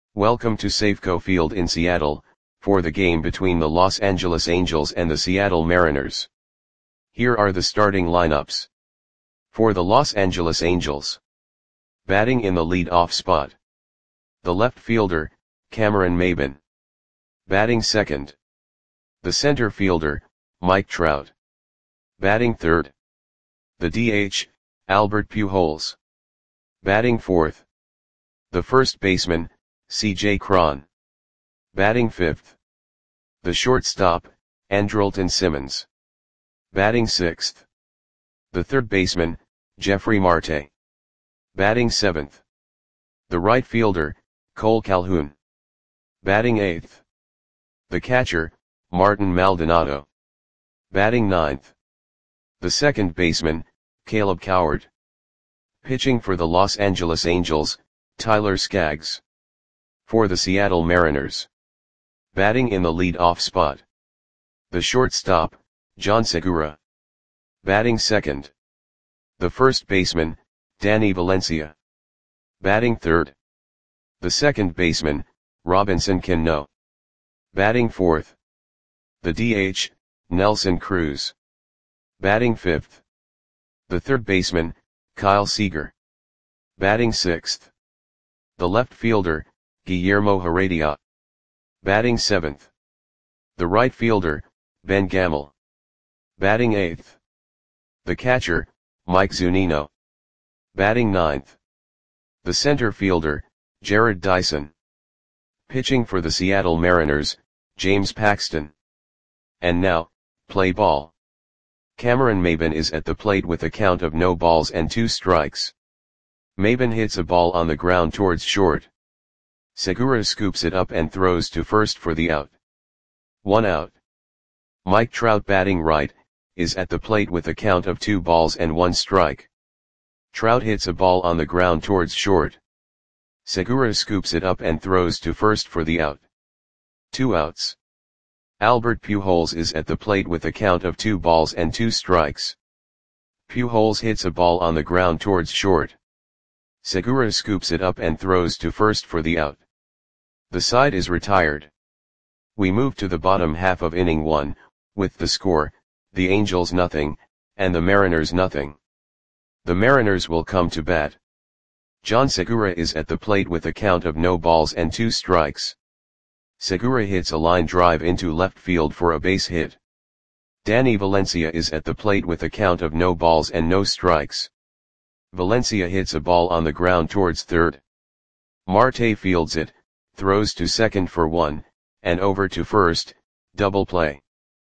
Welcome to Safeco Field in Seattle, for the game between the Los Angeles Angels and the Seattle Mariners. Here are the starting lineups. For the Los Angeles Angels. Batting in the lead-off spot. The left fielder, Cameron Maybin. Batting second. The center fielder, Mike Trout. Batting third. The DH, Albert Pujols. Batting fourth. The first baseman, C.J. Cron. Batting fifth. The shortstop, Andrelton Simmons. Batting sixth. The third baseman, Jeffrey Marte. Batting seventh. The right fielder, Cole Calhoun. Batting eighth. The catcher, Martin Maldonado. Batting ninth. The second baseman, Caleb Coward. Pitching for the Los Angeles Angels, Tyler Skaggs. For the Seattle Mariners. Batting in the lead-off spot. The shortstop, John Segura. Batting second. The first baseman, Danny Valencia. Batting third. The second baseman, Robinson Cano. Batting fourth. The DH, Nelson Cruz. Batting fifth. The third baseman, Kyle Seager. Batting sixth. The left fielder, Guillermo Heredia. Batting seventh. The right fielder, Ben Gamel. Batting eighth. The catcher, Mike Zunino. Batting ninth. The center fielder, Jared Dyson. Pitching for the Seattle Mariners, James Paxton. And now, play ball. Cameron Maybin is at the plate with a count of no balls and 2 strikes. Maybin hits a ball on the ground towards short. Segura scoops it up and throws to first for the out. 1 out. Mike Trout, batting right, is at the plate with a count of 2 balls and 1 strike. Trout hits a ball on the ground towards short. Segura scoops it up and throws to first for the out. 2 outs. Albert Pujols is at the plate with a count of 2 balls and 2 strikes. Pujols hits a ball on the ground towards short. Segura scoops it up and throws to first for the out. The side is retired. We move to the bottom half of inning 1, with the score, the Angels nothing, and the Mariners nothing. The Mariners will come to bat. John Segura is at the plate with a count of no balls and 2 strikes. Segura hits a line drive into left field for a base hit. Danny Valencia is at the plate with a count of no balls and no strikes. Valencia hits a ball on the ground towards third. Marte fields it, throws to second for 1, and over to first, double play.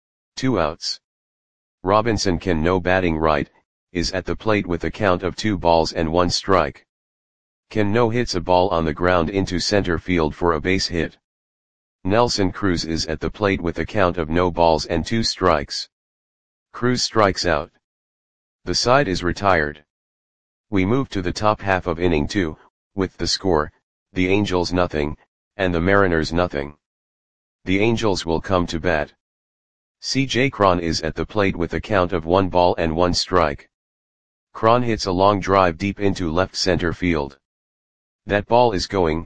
2 outs. Robinson Cano, batting right, is at the plate with a count of 2 balls and 1 strike. Cano hits a ball on the ground into center field for a base hit. Nelson Cruz is at the plate with a count of no balls and 2 strikes. Cruz strikes out. The side is retired. We move to the top half of inning 2, with the score, the Angels nothing, and the Mariners nothing. The Angels will come to bat. C.J. Cron is at the plate with a count of 1 ball and 1 strike. Cron hits a long drive deep into left center field. That ball is gone.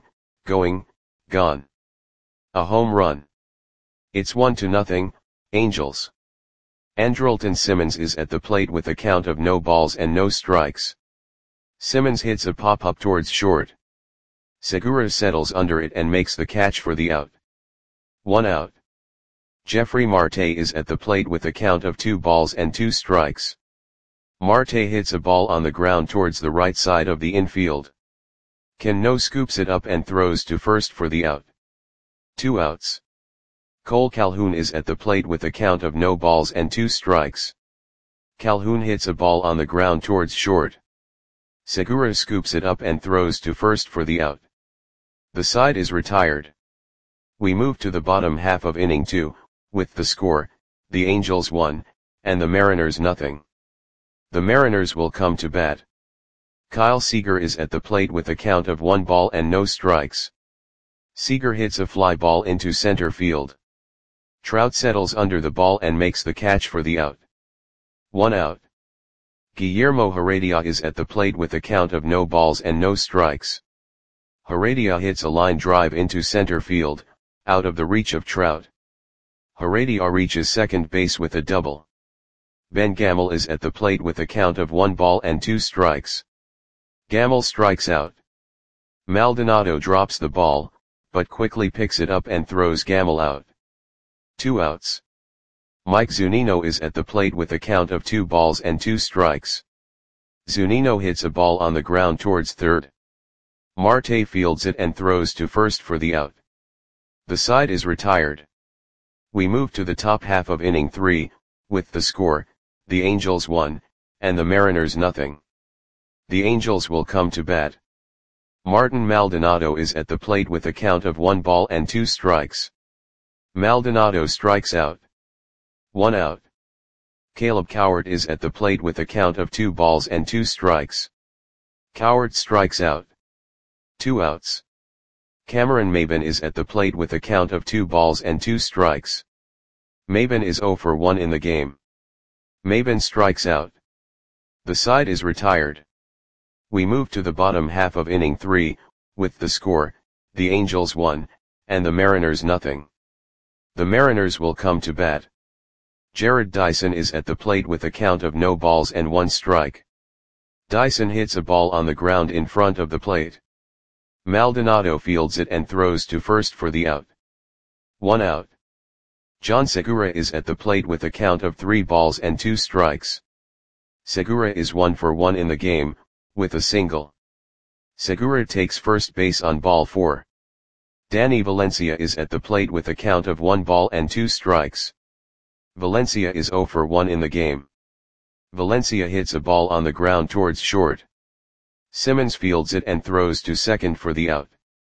A home run. It's 1-0, Angels. Andrelton Simmons is at the plate with a count of no balls and no strikes. Simmons hits a pop-up towards short. Segura settles under it and makes the catch for the out. 1 out. Jeffrey Marte is at the plate with a count of 2 balls and 2 strikes. Marte hits a ball on the ground towards the right side of the infield. Cano scoops it up and throws to first for the out. 2 outs. Cole Calhoun is at the plate with a count of no balls and 2 strikes. Calhoun hits a ball on the ground towards short. Segura scoops it up and throws to first for the out. The side is retired. We move to the bottom half of inning 2, with the score, the Angels 1, and the Mariners nothing. The Mariners will come to bat. Kyle Seager is at the plate with a count of 1 ball and no strikes. Seager hits a fly ball into center field. Trout settles under the ball and makes the catch for the out. 1 out. Guillermo Heredia is at the plate with a count of no balls and no strikes. Heredia hits a line drive into center field, out of the reach of Trout. Heredia reaches second base with a double. Ben Gamel is at the plate with a count of 1 ball and 2 strikes. Gamel strikes out. Maldonado drops the ball, but quickly picks it up and throws Gamel out. 2 outs. Mike Zunino is at the plate with a count of 2 balls and 2 strikes. Zunino hits a ball on the ground towards third. Marte fields it and throws to first for the out. The side is retired. We move to the top half of inning 3, with the score, the Angels 1, and the Mariners nothing. The Angels will come to bat. Martin Maldonado is at the plate with a count of 1 ball and 2 strikes. Maldonado strikes out. 1 out. Caleb Cowart is at the plate with a count of 2 balls and 2 strikes. Cowart strikes out. 2 outs. Cameron Maybin is at the plate with a count of 2 balls and 2 strikes. Maybin is 0 for 1 in the game. Maybin strikes out. The side is retired. We move to the bottom half of inning 3, with the score, the Angels 1, and the Mariners nothing. The Mariners will come to bat. Jared Dyson is at the plate with a count of no balls and 1 strike. Dyson hits a ball on the ground in front of the plate. Maldonado fields it and throws to first for the out. 1 out. John Segura is at the plate with a count of 3 balls and 2 strikes. Segura is 1 for 1 in the game, with a single. Segura takes first base on ball 4. Danny Valencia is at the plate with a count of 1 ball and 2 strikes. Valencia is 0 for 1 in the game. Valencia hits a ball on the ground towards short. Simmons fields it and throws to second for the out.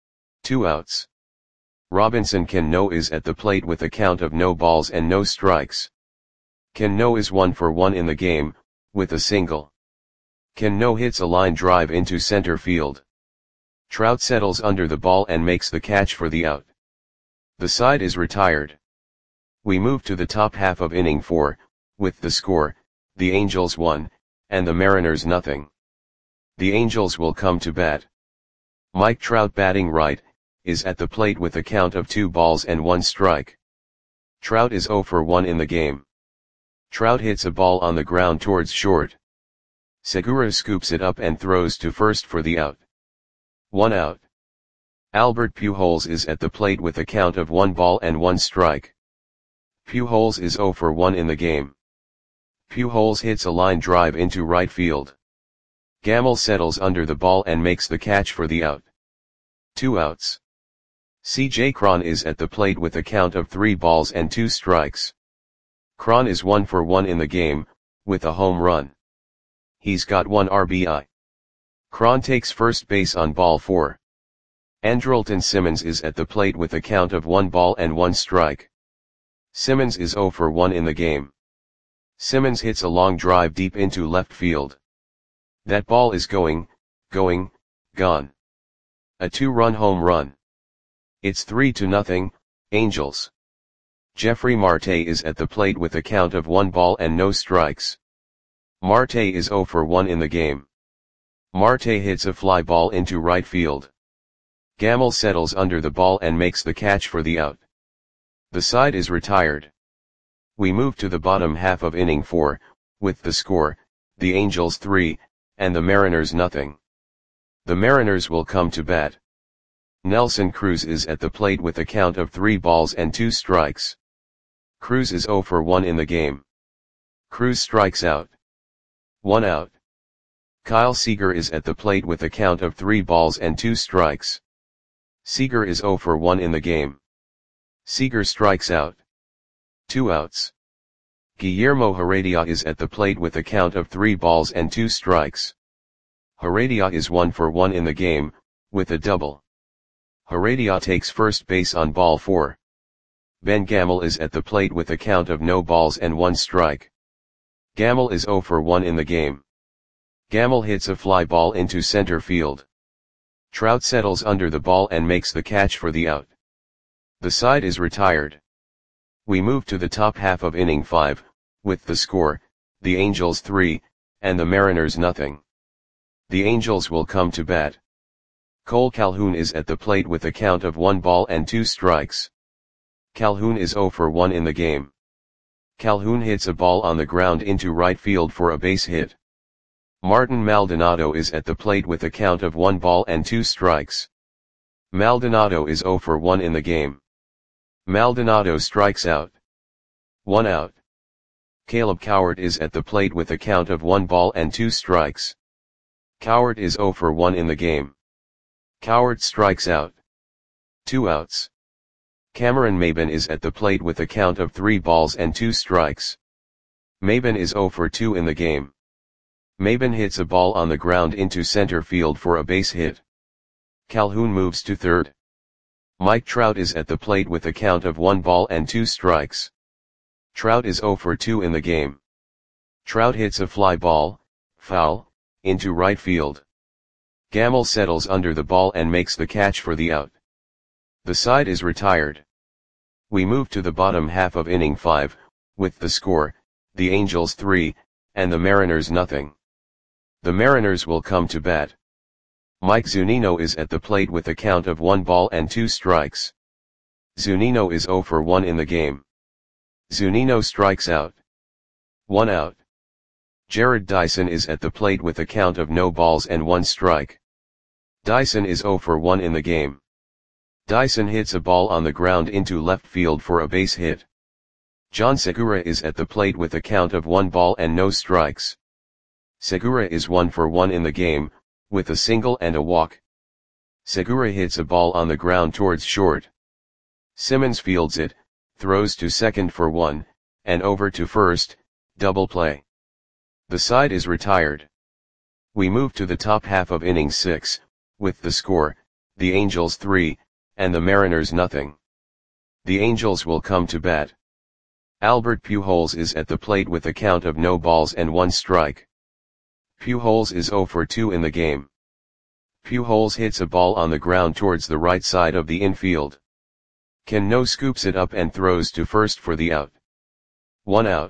2 outs. Robinson Cano is at the plate with a count of no balls and no strikes. Cano is 1 for 1 in the game, with a single. Cano hits a line drive into center field. Trout settles under the ball and makes the catch for the out. The side is retired. We move to the top half of inning 4, with the score, the Angels 1, and the Mariners nothing. The Angels will come to bat. Mike Trout batting right, is at the plate with a count of 2 balls and 1 strike. Trout is 0 for 1 in the game. Trout hits a ball on the ground towards short. Segura scoops it up and throws to first for the out. 1 out. Albert Pujols is at the plate with a count of 1 ball and 1 strike. Pujols is 0 for 1 in the game. Pujols hits a line drive into right field. Gamel settles under the ball and makes the catch for the out. 2 outs. C.J. Cron is at the plate with a count of 3 balls and 2 strikes. Cron is 1 for 1 in the game, with a home run. He's got 1 RBI. Cron takes first base on ball 4. Andrelton Simmons is at the plate with a count of 1 ball and 1 strike. Simmons is 0 for 1 in the game. Simmons hits a long drive deep into left field. That ball is gone. A 2-run home run. It's 3-0, Angels. Jeffrey Marte is at the plate with a count of 1 ball and no strikes. Marte is 0 for 1 in the game. Marte hits a fly ball into right field. Gamel settles under the ball and makes the catch for the out. The side is retired. We move to the bottom half of inning 4, with the score, the Angels 3, and the Mariners nothing. The Mariners will come to bat. Nelson Cruz is at the plate with a count of 3 balls and 2 strikes. Cruz is 0 for 1 in the game. Cruz strikes out. 1 out. Kyle Seager is at the plate with a count of 3 balls and 2 strikes. Seager is 0 for 1 in the game. Seager strikes out. 2 outs. Guillermo Heredia is at the plate with a count of 3 balls and 2 strikes. Heredia is 1 for 1 in the game, with a double. Heredia takes first base on ball 4. Ben Gamel is at the plate with a count of no balls and 1 strike. Gamel is 0 for 1 in the game. Gamel hits a fly ball into center field. Trout settles under the ball and makes the catch for the out. The side is retired. We move to the top half of inning 5, with the score, the Angels 3, and the Mariners nothing. The Angels will come to bat. Cole Calhoun is at the plate with a count of 1 ball and 2 strikes. Calhoun is 0 for 1 in the game. Calhoun hits a ball on the ground into right field for a base hit. Martin Maldonado is at the plate with a count of 1 ball and 2 strikes. Maldonado is 0 for 1 in the game. Maldonado strikes out. 1 out. Caleb Cowart is at the plate with a count of 1 ball and 2 strikes. Cowart is 0 for 1 in the game. Cowart strikes out. 2 outs. Cameron Maybin is at the plate with a count of 3 balls and 2 strikes. Maybin is 0 for 2 in the game. Maybin hits a ball on the ground into center field for a base hit. Calhoun moves to third. Mike Trout is at the plate with a count of 1 ball and 2 strikes. Trout is 0 for 2 in the game. Trout hits a fly ball, foul, into right field. Gamble settles under the ball and makes the catch for the out. The side is retired. We move to the bottom half of inning 5, with the score, the Angels 3, and the Mariners nothing. The Mariners will come to bat. Mike Zunino is at the plate with a count of 1 ball and 2 strikes. Zunino is 0 for 1 in the game. Zunino strikes out. 1 out. Jared Dyson is at the plate with a count of no balls and 1 strike. Dyson is 0 for 1 in the game. Dyson hits a ball on the ground into left field for a base hit. John Segura is at the plate with a count of 1 ball and no strikes. Segura is 1 for 1 in the game, with a single and a walk. Segura hits a ball on the ground towards short. Simmons fields it, throws to second for 1, and over to first, double play. The side is retired. We move to the top half of inning 6, with the score, the Angels 3, and the Mariners nothing. The Angels will come to bat. Albert Pujols is at the plate with a count of no balls and 1 strike. Pujols is 0 for 2 in the game. Pujols hits a ball on the ground towards the right side of the infield. Cano scoops it up and throws to first for the out. 1 out.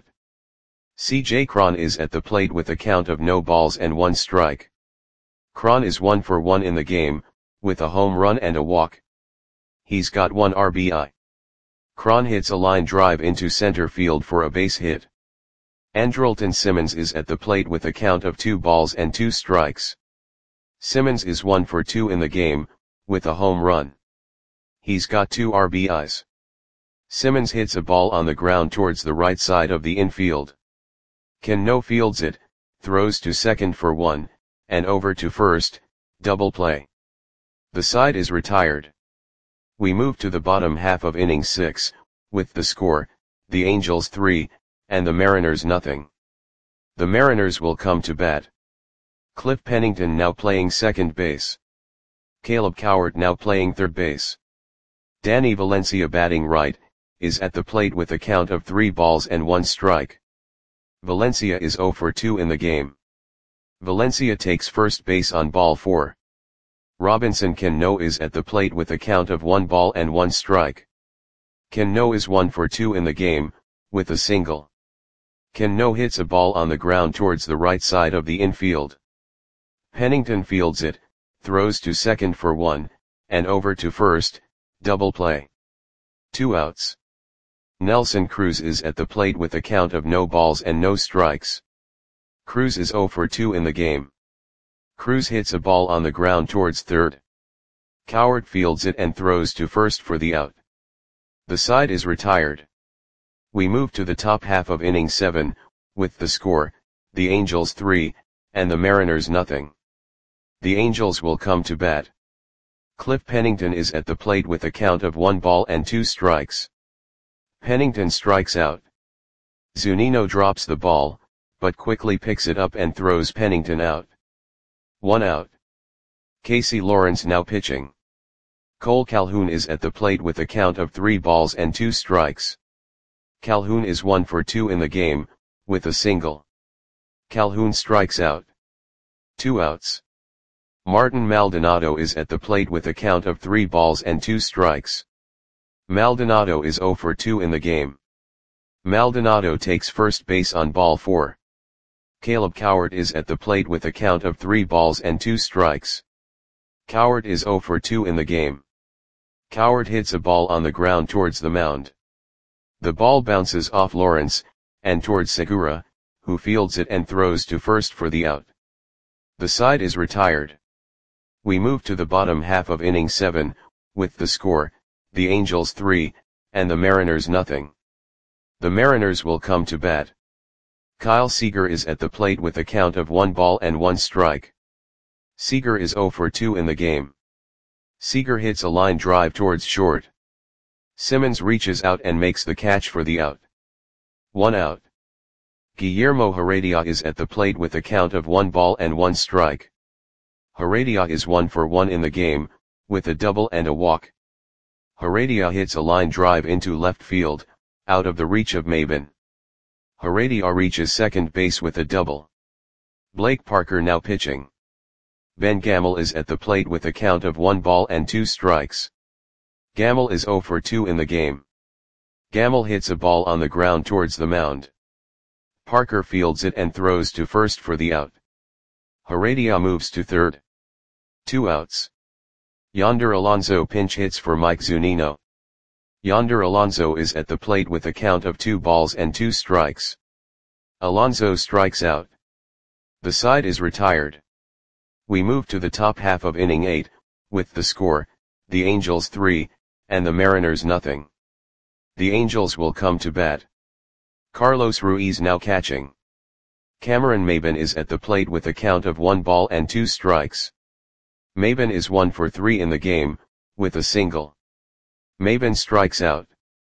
C.J. Cron is at the plate with a count of no balls and 1 strike. Cron is 1 for 1 in the game, with a home run and a walk. He's got 1 RBI. Cron hits a line drive into center field for a base hit. Andrelton Simmons is at the plate with a count of 2 balls and 2 strikes. Simmons is 1 for 2 in the game, with a home run. He's got 2 RBIs. Simmons hits a ball on the ground towards the right side of the infield. Cano fields it, throws to second for 1, and over to first, double play. The side is retired. We move to the bottom half of inning 6, with the score, the Angels 3, and the Mariners nothing. The Mariners will come to bat. Cliff Pennington now playing second base. Caleb Cowart now playing third base. Danny Valencia batting right, is at the plate with a count of 3 balls and 1 strike. Valencia is 0 for 2 in the game. Valencia takes first base on ball 4. Robinson Cano is at the plate with a count of 1 ball and 1 strike. Cano is 1 for 2 in the game, with a single. Cano hits a ball on the ground towards the right side of the infield. Pennington fields it, throws to second for 1, and over to first, double play. 2 outs. Nelson Cruz is at the plate with a count of no balls and no strikes. Cruz is 0 for 2 in the game. Cruz hits a ball on the ground towards third. Cowart fields it and throws to first for the out. The side is retired. We move to the top half of inning 7, with the score, the Angels 3, and the Mariners nothing. The Angels will come to bat. Cliff Pennington is at the plate with a count of 1 ball and 2 strikes. Pennington strikes out. Zunino drops the ball, but quickly picks it up and throws Pennington out. 1 out. Casey Lawrence now pitching. Cole Calhoun is at the plate with a count of 3 balls and 2 strikes. Calhoun is 1 for 2 in the game, with a single. Calhoun strikes out. 2 outs. Martin Maldonado is at the plate with a count of 3 balls and 2 strikes. Maldonado is 0 for 2 in the game. Maldonado takes first base on ball 4. Caleb Cowart is at the plate with a count of 3 balls and 2 strikes. Coward is 0 for 2 in the game. Coward hits a ball on the ground towards the mound. The ball bounces off Lawrence, and towards Segura, who fields it and throws to first for the out. The side is retired. We move to the bottom half of inning 7, with the score, the Angels 3, and the Mariners nothing. The Mariners will come to bat. Kyle Seager is at the plate with a count of 1 ball and 1 strike. Seager is 0 for 2 in the game. Seager hits a line drive towards short. Simmons reaches out and makes the catch for the out. 1 out. Guillermo Heredia is at the plate with a count of 1 ball and 1 strike. Heredia is 1 for 1 in the game, with a double and a walk. Heredia hits a line drive into left field, out of the reach of Maben. Heredia reaches second base with a double. Blake Parker now pitching. Ben Gamel is at the plate with a count of 1 ball and 2 strikes. Gamel is 0 for 2 in the game. Gamel hits a ball on the ground towards the mound. Parker fields it and throws to first for the out. Heredia moves to third. 2 outs. Yonder Alonso pinch hits for Mike Zunino. Yonder Alonso is at the plate with a count of 2 balls and 2 strikes. Alonso strikes out. The side is retired. We move to the top half of inning 8, with the score, the Angels 3, and the Mariners nothing. The Angels will come to bat. Carlos Ruiz now catching. Cameron Maben is at the plate with a count of 1 ball and 2 strikes. Maben is 1 for 3 in the game, with a single. Maben strikes out.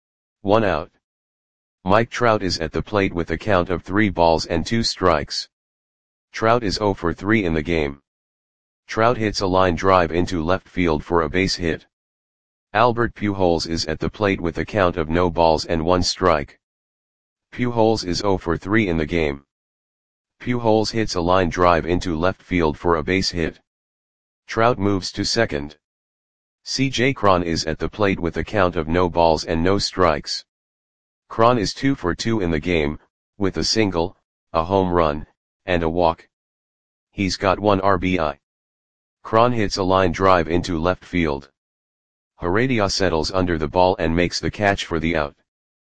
1 out. Mike Trout is at the plate with a count of 3 balls and 2 strikes. Trout is 0 for 3 in the game. Trout hits a line drive into left field for a base hit. Albert Pujols is at the plate with a count of no balls and 1 strike. Pujols is 0 for 3 in the game. Pujols hits a line drive into left field for a base hit. Trout moves to second. C.J. Cron is at the plate with a count of no balls and no strikes. Cron is 2 for 2 in the game, with a single, a home run, and a walk. He's got 1 RBI. Cron hits a line drive into left field. Heredia settles under the ball and makes the catch for the out.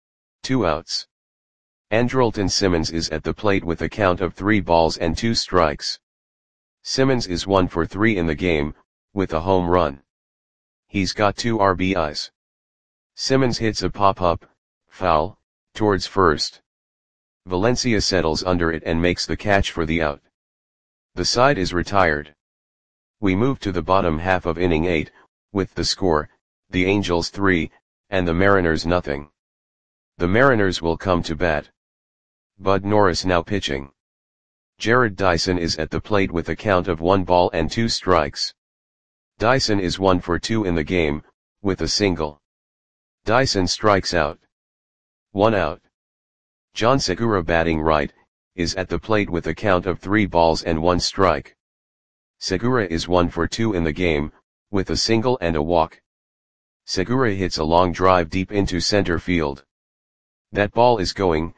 2 outs. Andrelton Simmons is at the plate with a count of 3 balls and 2 strikes. Simmons is 1 for 3 in the game, with a home run. He's got 2 RBIs. Simmons hits a pop-up, foul, towards first. Valencia settles under it and makes the catch for the out. The side is retired. We move to the bottom half of inning 8, with the score, the Angels 3, and the Mariners nothing. The Mariners will come to bat. Bud Norris now pitching. Jared Dyson is at the plate with a count of 1 ball and 2 strikes. Dyson is 1 for 2 in the game, with a single. Dyson strikes out. 1 out. John Segura batting right, is at the plate with a count of 3 balls and 1 strike. Segura is 1 for 2 in the game, with a single and a walk. Segura hits a long drive deep into center field. That ball is going,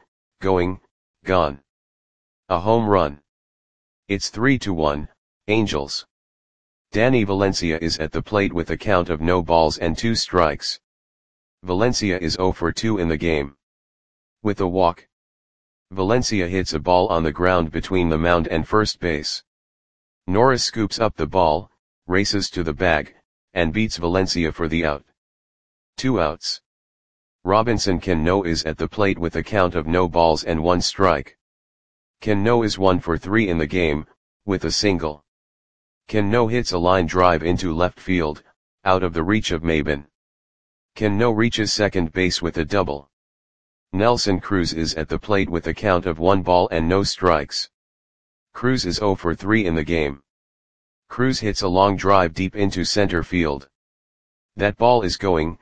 gone. A home run. It's 3-1, Angels. Danny Valencia is at the plate with a count of no balls and 2 strikes. Valencia is 0 for 2 in the game. With a walk. Valencia hits a ball on the ground between the mound and first base. Norris scoops up the ball, races to the bag, and beats Valencia for the out. 2 outs. Robinson Cano is at the plate with a count of no balls and 1 strike. Cano is 1 for 3 in the game, with a single. Cano hits a line drive into left field, out of the reach of Maben. Cano reaches second base with a double. Nelson Cruz is at the plate with a count of 1 ball and no strikes. Cruz is 0 for 3 in the game. Cruz hits a long drive deep into center field. That ball is going,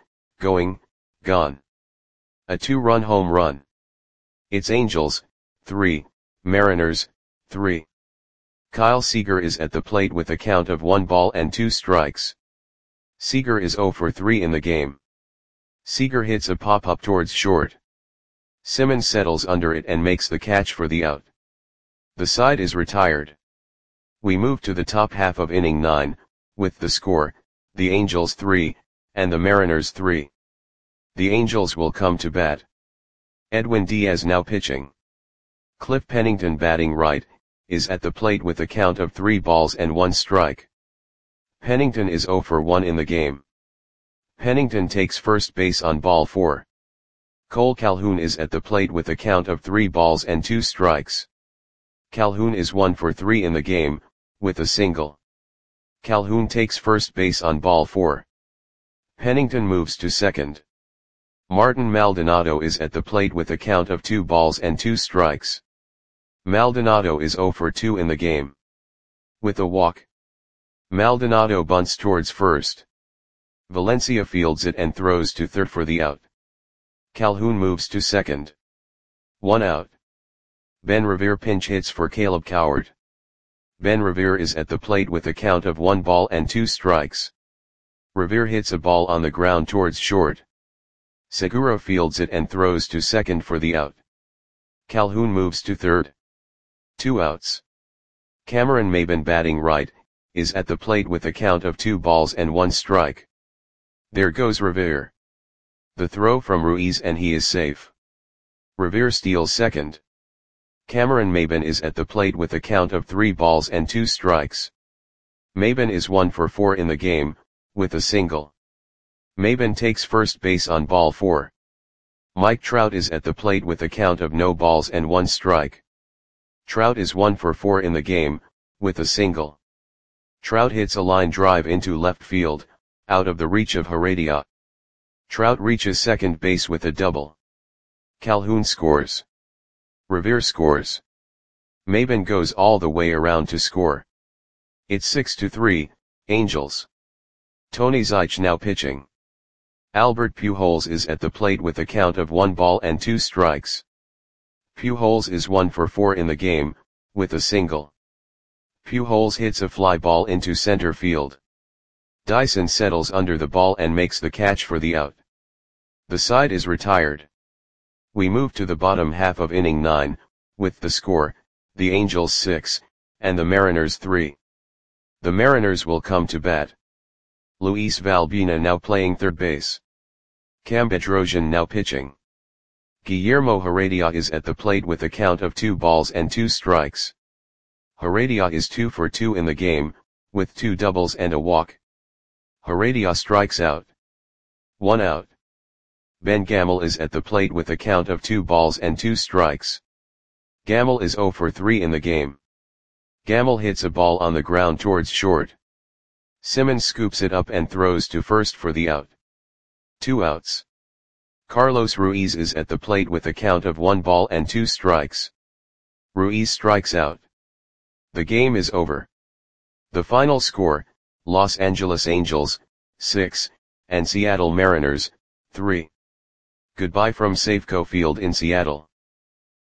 gone. A 2-run home run. It's Angels, 3, Mariners, 3. Kyle Seager is at the plate with a count of 1 ball and 2 strikes. Seager is 0 for 3 in the game. Seager hits a pop-up towards short. Simmons settles under it and makes the catch for the out. The side is retired. We move to the top half of inning 9, with the score, the Angels 3, and the Mariners 3. The Angels will come to bat. Edwin Diaz now pitching. Cliff Pennington batting right, is at the plate with a count of 3 balls and 1 strike. Pennington is 0 for 1 in the game. Pennington takes first base on ball 4. Cole Calhoun is at the plate with a count of 3 balls and 2 strikes. Calhoun is 1 for 3 in the game, with a single. Calhoun takes first base on ball 4. Pennington moves to second. Martin Maldonado is at the plate with a count of 2 balls and 2 strikes. Maldonado is 0 for 2 in the game. With a walk. Maldonado bunts towards first. Valencia fields it and throws to third for the out. Calhoun moves to second. 1 out. Ben Revere pinch hits for Caleb Coward. Ben Revere is at the plate with a count of 1 ball and 2 strikes. Revere hits a ball on the ground towards short. Segura fields it and throws to second for the out. Calhoun moves to third. 2 outs. Cameron Maybin batting right, is at the plate with a count of 2 balls and 1 strike. There goes Revere. The throw from Ruiz and he is safe. Revere steals second. Cameron Maybin is at the plate with a count of 3 balls and 2 strikes. Maybin is 1 for 4 in the game, with a single. Maybin takes first base on ball 4. Mike Trout is at the plate with a count of no balls and 1 strike. Trout is 1 for 4 in the game, with a single. Trout hits a line drive into left field, out of the reach of Heredia. Trout reaches second base with a double. Calhoun scores. Revere scores. Maybin goes all the way around to score. It's 6-3, Angels. Tony Zych now pitching. Albert Pujols is at the plate with a count of 1 ball and 2 strikes. Pujols is 1 for 4 in the game, with a single. Pujols hits a fly ball into center field. Dyson settles under the ball and makes the catch for the out. The side is retired. We move to the bottom half of inning 9, with the score, the Angels 6, and the Mariners 3. The Mariners will come to bat. Luis Valbuena now playing third base. Cam Bedrosian now pitching. Guillermo Heredia is at the plate with a count of 2 balls and 2 strikes. Heredia is 2 for 2 in the game, with 2 doubles and a walk. Heredia strikes out. 1 out. Ben Gamel is at the plate with a count of 2 balls and 2 strikes. Gamel is 0 for 3 in the game. Gamel hits a ball on the ground towards short. Simmons scoops it up and throws to first for the out. 2 outs. Carlos Ruiz is at the plate with a count of 1 ball and 2 strikes. Ruiz strikes out. The game is over. The final score, Los Angeles Angels, 6, and Seattle Mariners, 3. Goodbye from Safeco Field in Seattle.